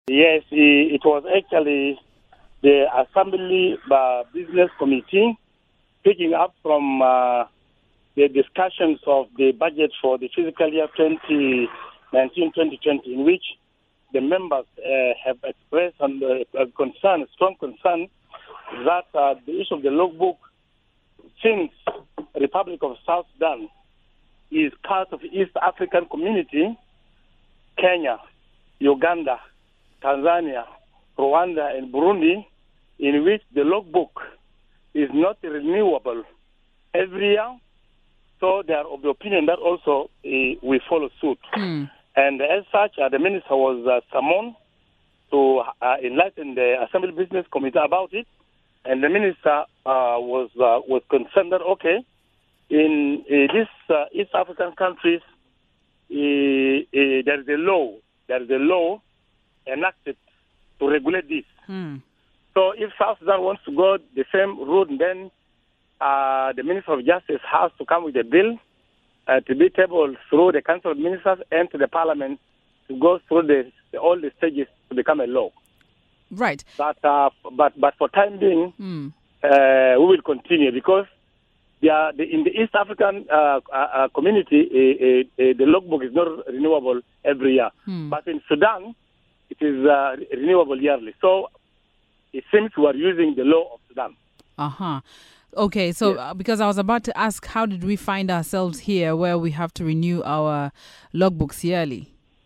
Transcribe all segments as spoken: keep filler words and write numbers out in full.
Yes, it was actually the Assembly uh, Business Committee picking up from uh, the discussions of the budget for the fiscal year twenty nineteen twenty twenty, in which the members uh, have expressed on uh, concern, strong concern, that uh, the issue of the logbook, since Republic of South Sudan is part of East African Community, Kenya, Uganda, Tanzania, Rwanda, and Burundi, in which the logbook is not renewable every year. So they are of the opinion that also uh, we follow suit. Hmm. And as such, uh, the minister was uh, summoned to uh, enlighten the Assembly Business Committee about it. And the minister uh, was uh, was concerned that, okay, in uh, these uh, East African countries, uh, uh, there is a law, there is a law enacted to regulate this. Hmm. So if South Sudan wants to go the same route, then uh, the Minister of Justice has to come with a bill uh, to be tabled through the Council of Ministers and to the Parliament to go through the, the, all the stages to become a law. Right. But uh, but but for time being, Hmm. uh, we will continue because they are, the, in the East African uh, uh, uh, community, uh, uh, uh, the logbook is not renewable every year. Hmm. But in Sudan, it is uh, renewable yearly. So it seems we are using the law of Sudan. Uh-huh. Okay, so Yes. uh, because I was about to ask, how did we find ourselves here where we have to renew our logbooks yearly?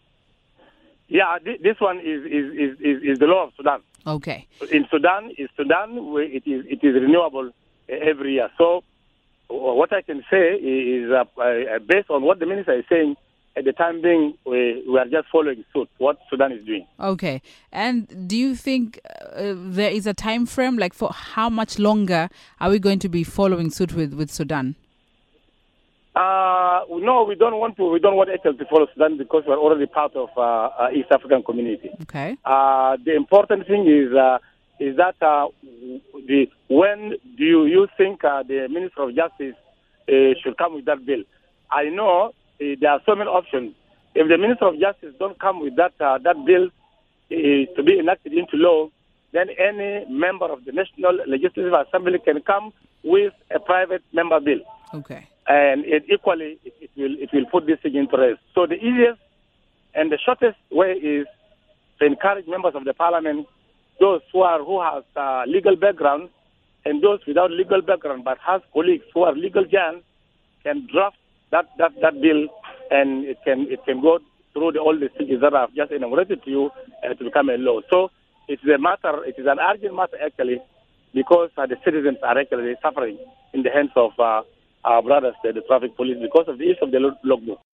Yeah, th- this one is, is, is, is, is the law of Sudan. Okay. In Sudan, in Sudan, where it is it is renewable uh, every year. So uh, what I can say is, uh, uh, based on what the minister is saying, at the time being, we, we are just following suit, what Sudan is doing. Okay. And do you think uh, there is a time frame, like for how much longer are we going to be following suit with, with Sudan? Uh, no, we don't want to. We don't want H L to follow Sudan because we are already part of uh, uh, East African community. Okay. Uh, the important thing is uh, is that uh, the when do you, you think uh, the Minister of Justice uh, should come with that bill? I know uh, there are so many options. If the Minister of Justice don't come with that uh, that bill uh, to be enacted into law, then any member of the National Legislative Assembly can come with a private member bill. Okay. And it equally, it, it will it will put this thing into rest. So the easiest and the shortest way is to encourage members of the parliament, those who are who have uh, legal background, and those without legal background but has colleagues who are legal giants, can draft that, that, that bill, and it can it can go through the, all the stages that I've just enumerated to you uh, to become a law. So it's a matter, it is an urgent matter actually, because uh, the citizens are actually suffering in the hands of uh, our brothers, uh, the traffic police, because of the issue of the logbook.